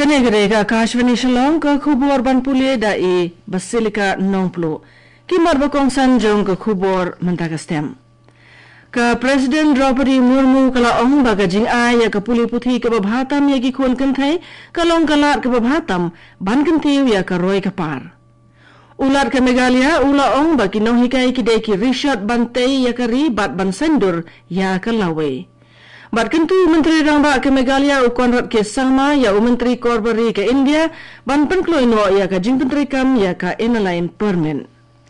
Haganegre Kashvani Shalom ka khubor ban pule dai Basilica Nongplo ki marbakong sanjong ka khubor mantagastem ka President Draupadi Murmu kala ong bagajing ay ka puli puthi ka babhatam ya ki khon kan thai kalong kalat ka babhatam ban kan tiu ya ka roy ka par ulat ka Meghalaya ula ong ba kinong hikai ki dei ki Richard Bantay ya ka ri bat ban sendur ya ka lawe Bat kentu Menteri Rangba ke Meghalaya ukon rat ke sama ya Menteri Korbari ke India ban penkloino ya ka jing Menteri kam ya ka inalain permen.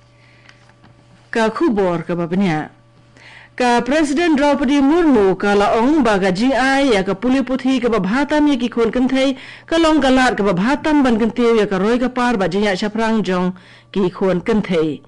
Ka khubor ka babnya. Ka Presiden Draupadi Murmu ka laong baga jing ai ya ka puli puthi ka babhatam ya ki khon kenthai ka long galat ka babhatam ban kentiu ya ka roi ka par ba jing ya chaprang jong ki khon kenthai.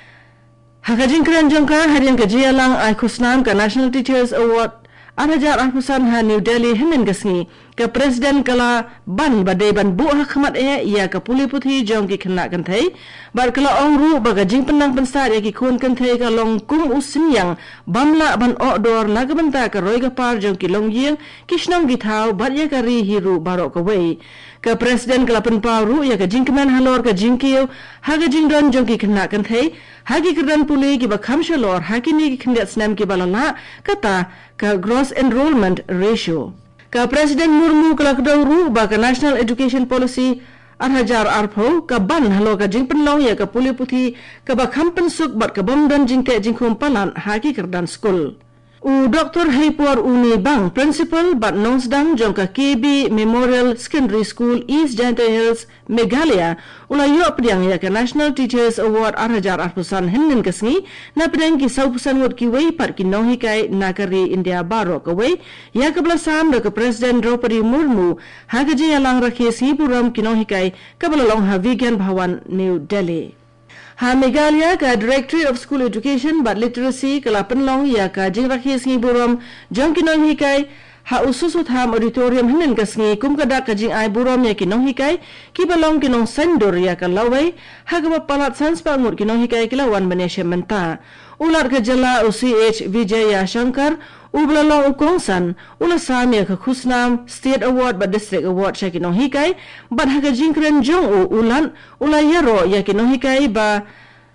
Hakajing kran jong ka harian ka jialang ai khusnam ka National Teachers Award Anajar Arpusan ha New Delhi himen gasngi ka Presiden kala ban badai ban bu hakmat ya ka puli puthi jong ki khna kan thai bar kala ong ru baga jing penang pensar ya ki khon kan thai ka long kum usin yang bamla ban odor lagabanta ka roi ka par jong ki long yeng kishnong gi thau bar ya ka ri hiru barok ka wei ka Presiden kala pen ru ya ka jing keman halor ka jing kiu ha ka jing don jong ki khna kan thai hagi kerdan puli ki ba khamshalor hagi ni ki khndet snam ki balala kata ka gross enrollment ratio ka Presiden Murmu kala kdauru ba ka National Education Policy Arhajar Arpho ka ban halo ka jing penlong ya ka puli puthi ka ba khampen suk bat ka bom dan jing te jing khum palan hagi kerdan school U Dr. Haipur Uni Bang Principal bat Nongsdang jong ka KB Memorial Secondary School East Janta Hills Meghalaya ulayo pediang ya ka National Teachers Award Arhajar Arpusan hinden kasngi na pediang ki saupusan wot ki wei pat ki nohi kai nakari India baro ka wei ya ka blasam da ka President Draupadi Murmu hagaji alang rakhe sipuram ki nohi kai ka balalong ha Vigyan Bhawan New Delhi Ha Meghalaya ka Directorate of School Education but Literacy kala penlong ya ka jing rakhi singi buram jong kinong hikai ha ususut ham auditorium hinen kasngi kum kada ka jing ai buram ya kinong hikai ki balong kinong sendur ya ka lawai ha ka palat sanspa ngut kinong hikai kilawan manesya menta ular ka jala UCH Vijaya Shankar ublalong ukongsan ula samya ka khusnam State Award ba District Award sya kinong hikai bat ha ka jingkren jong ulan ula yaro ya kinong hikai ba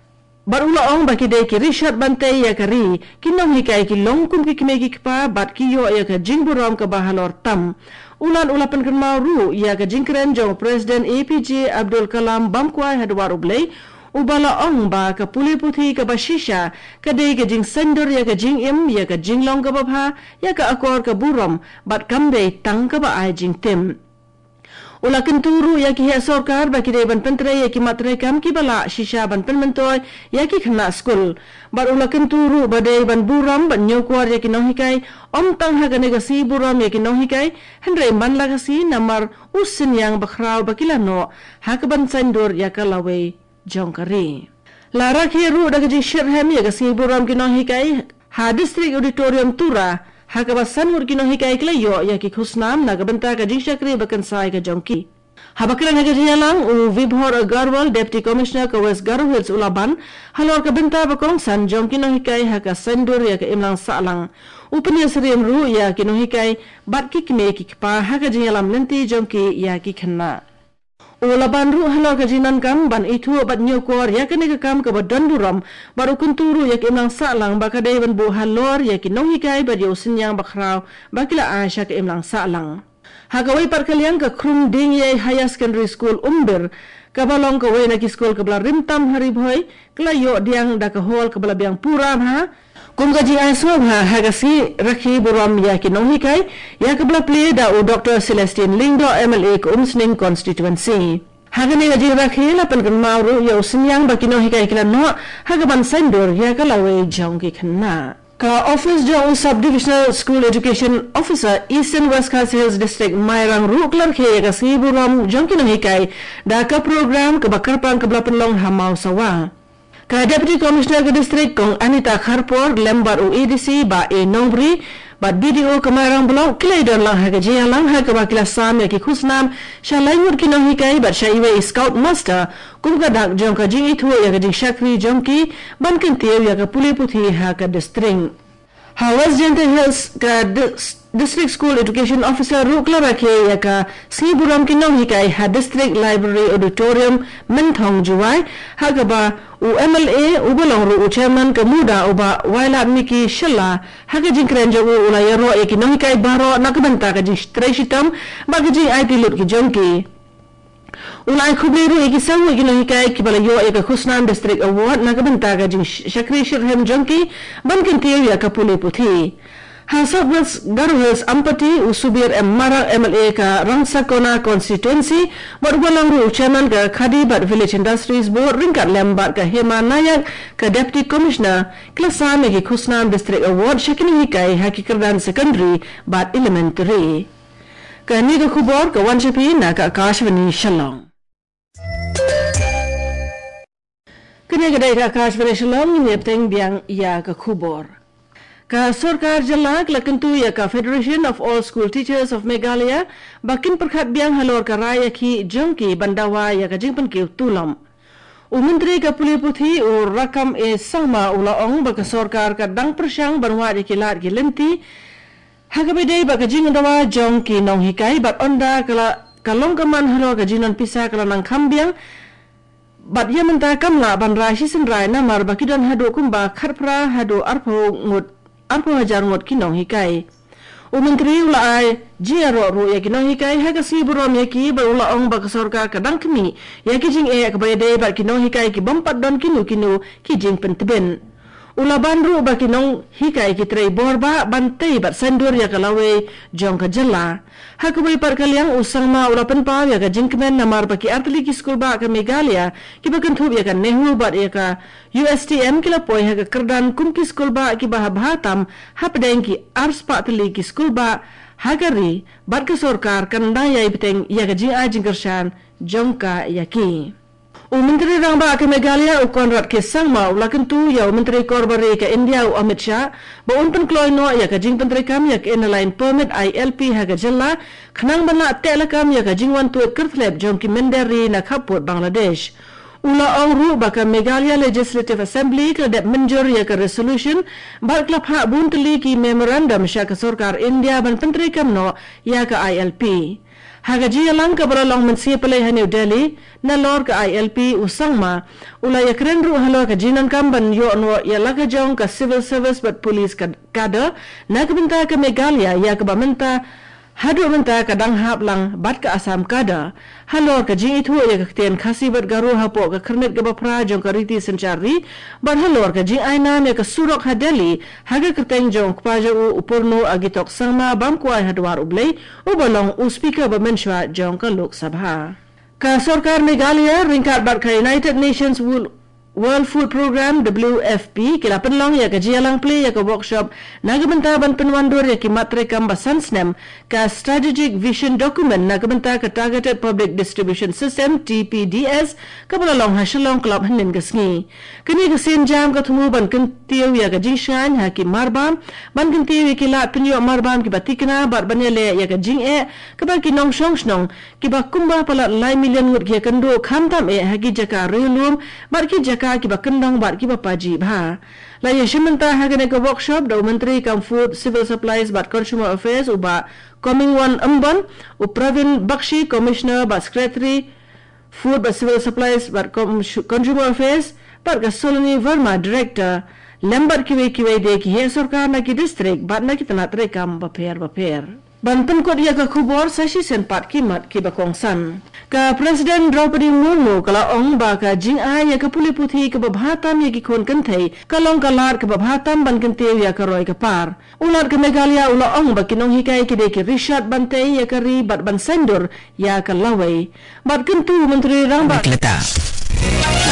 bar ula ong ba kidei ki Richard Bantay ya kari kinong hikai ki longkum ki kimegi kpa bat kiyo ya ka jingburam ka bahalor tam ulan ulapan kan mauru ya ka jingkren jong President APJ Abdul Kalam bamkwai hadwar ublay ubala ong ba ka puli puthi ka bashisha ka dei ka jing sendur ya ka jing im ya ka jing long ka babha ya ka akor ka buram bat kambe tang ka ba ai jing tim ula kenturu ya ki sorkar ba ki dei ban pentre ya ki matre kam ki bala shisha ban penmentoy ya ki khna school bar ula kenturu ba dei ban buram ban nyokwar ya ki nohikai om tang ha ka negasi buram ya ki nohikai hendre man la kasi namar usin yang bakraw ba kilano ha ka ban sendur ya ka lawe jongkari lara khiru daga ji shirham ya gasi buram ki nohi kai ha district auditorium tura ha ka basan mur ki nohi kai klayo ya ki khusnam na gabanta ka jing shakri bakan sai ka jongki ha bakra na ji yalang u Vibhor Agarwal deputy commissioner ka West Garo Hills ulaban halor ka benta bakong san jongki nohi kai ha ka sendur ya ka imlang salang upanya srem ru ya ki nohi kai bat ki kme ki pa ha ka ji yalam nanti jongki ya ki khanna Ula banru halo ka jinan kam ban itu bat nyokor ya kene ka kam ka badan buram baru kunturu ya imlang salang baka dei ban bu halor ya kinong hikai ba yo sinyang bakraw bakila asya ka imlang salang hagawai par kaliang ka krum ding ye higher secondary school umbir ka balong ka wei na ki school ka bla rimtam hari boy kla yo diang da ka hol ka bla biang puram ha kum gaji asob ha hagasi rakhi buram ya kinong hikai ya ka bla play da u Dr. Celestine Lingdo MLA ka Umsning constituency hagani gaji rakhi la pen kan mauru ya usinyang ba kinong hikai kila no hagaban sendur ya ka lawe jong ki khanna ka office jong subdivisional school education officer Eastern West Khalsa Hills district Mairang ru klar khe ka si buram jong kinong hikai da ka program ka bakar pang ka bla penlong hamau sawa Ka Deputy Commissioner ke District Kong Anita Kharpor lembar UEDC ba e Nongri ba BDO Kamarang Blok kilai don lang ha gaji lang ha ka bakila sam ya ki khusnam shalai mur ki nang hikai ba shaiwe scout master kum ka dak jong ka jing itu ya ka jing shakri jong ki ban kan teu ya ka puli puthi ha ka district Hawas Janta Hills ka District School Education Officer Rukla Rakhe yaka Sriburam kinong hikai ha District Library Auditorium Mentong Juwai hagaba UMLA ubalong ru chairman kemuda uba waila miki shalla haga jingkren jo ulayaro yakinong hikai baro nakabanta ka jistreshitam bagaji IT lut ki jonki ulai khubleru eki sawu kinong hikai kibala yo eka Khusnan District Award nakabanta ka jing Shakri Shirhem jonki bankin tiya ka puli puthi Hasabas Garwas Ampati Usubir Marang MLA ka Rangsakona constituency berwalang ru chairman ka Khadibat Village Industries Board ringkat lembat ka Hema Nayak ka Deputy Commissioner Klasam ki Khusnan District Award Shakini hikai Hakikerdan Secondary Bat Elementary ka ni ka khubor ka Wanshapi na ka Akashvani Shalong kini kadai ka Akashvani Shalong ni pteng biang ya ka khubor ka Sarkar Jalak lakentu ya ka Federation of All School Teachers of Meghalaya bakin perkhat biang halor ka raya ki jongki bandawa ya ka jingpan ki tulam Menteri ka Puli Puthi u rakam sama ulaong ba ka Sarkar ka dang persyang banwa di kilat ki lenti hagabede ba ka jingandawa jongki nong hikai bat onda kala kalong kaman halor ka jinan pisa kala nang kambiang bat ya menta kamla ban rai sisin rai namar ba kidan hadu kumba kharpra hadu arpo hajar ngot kinong hikai Menteri ulai jiaro ru ya kinong hikai haga Sriburam ya ki berula ong ba Sarkar kadang kemi ya ki jing ka bayade ba kinong hikai ki bompat don kinu ki jing penteben ula bandru ba kinong hikai ki trei borba bantai bat sandur ya kalawe jong ka jela hakubay par kalyang usang ma ula penpaw ya ka jingkemen namar ba ki artli ki school ba ka Meghalaya ki ba kanthub ya ka Nehru bat ya ka USTM kila poi ha ka kerdan kum ki school ba ki ba hatam hapdeng ki ars patli ki school ba hagari bat ka Sarkar kanda ya ibteng ya ka jing jingkershan jongka ya ki Menteri Rangba ke Meghalaya Konrad Kesangma ulakentu ya Menteri Korbari ke India Amit Shah ba unpen kloino ya ka jing penteri kam ya ke inline permit ILP ha ka jella khnang bana telekam ya ka jingwan tuet kertlep jong ki menderi na khaput Bangladesh ula ong ru ba ka Meghalaya Legislative Assembly ke dep menjur ya ka resolution ba klap ha bunteli ki memorandum sha ka Sarkar India ban penteri kam no ya ka ILP Hagaji alang ka beralong mensi pelai New Delhi na lor ka ILP usangma ulay kren ru halo ka jinan kamban yo no ya laka jong ka civil service but police ka kada na kabenta ka Meghalaya ya ka bamenta hadu menta ka dang hap lang bat ka Assam kada halo ka jing itu ya ka ten khasi bat garu hapo ka kernet ka bapra jong ka riti sencari bat halo ka jing aina ya ka surok ha Delhi haga kerteng jong pa jo upurno agitok sama bam kuai hadwar ublei ubalong speaker ba menshwa jong ka Lok Sabha ka Sarkar Meghalaya ringkat bat ka United Nations World Food Program WFP kila penlong ya ka jialang play ya ka workshop nagbenta ban penwandur ya ki matre kam basansnem ka strategic vision document nagbenta ka targeted public distribution system TPDS ka penlong hasilong club hanin gasngi kini ka senjam ka thumu ban kentiu ya ka jingshan ha ki marbam ban kentiu ya ki lat penyo marbam ki batikna bar banele ya ka jing ka ba ki nong shong ki ba kumba pala lai million ngut ki kando khamtam ha ki jaka relum bar ki jaka ki ba kendang bat ki ba paji bha la ye shimenta ha ka workshop do Menteri kam Food Civil Supplies bat Consumer Affairs uba coming one amban u Pravin Bakshi Commissioner bat Secretary Food bat Civil Supplies bat Consumer Affairs bat ka Solani Verma Director lembat kiwe de ki he Sarkar na ki district bat na ki tanat rekam ba per Banten kot ia ka khubor sashi senpat kimat ki bakongsan. Ka Presiden Draupadi Murmu kala ong ba ka jing ai ya ka Puli Puthi ka babhatam ya ki khon kanthei kalong kalar ka babhatam ban kanteu ya ka roi ka par. Ulat ka Meghalaya ula ong ba kinong hikai ki de ki Rishad Bantei ya ka ri bat ban sendur ya ka lawai. Bat kentu Menteri Rangba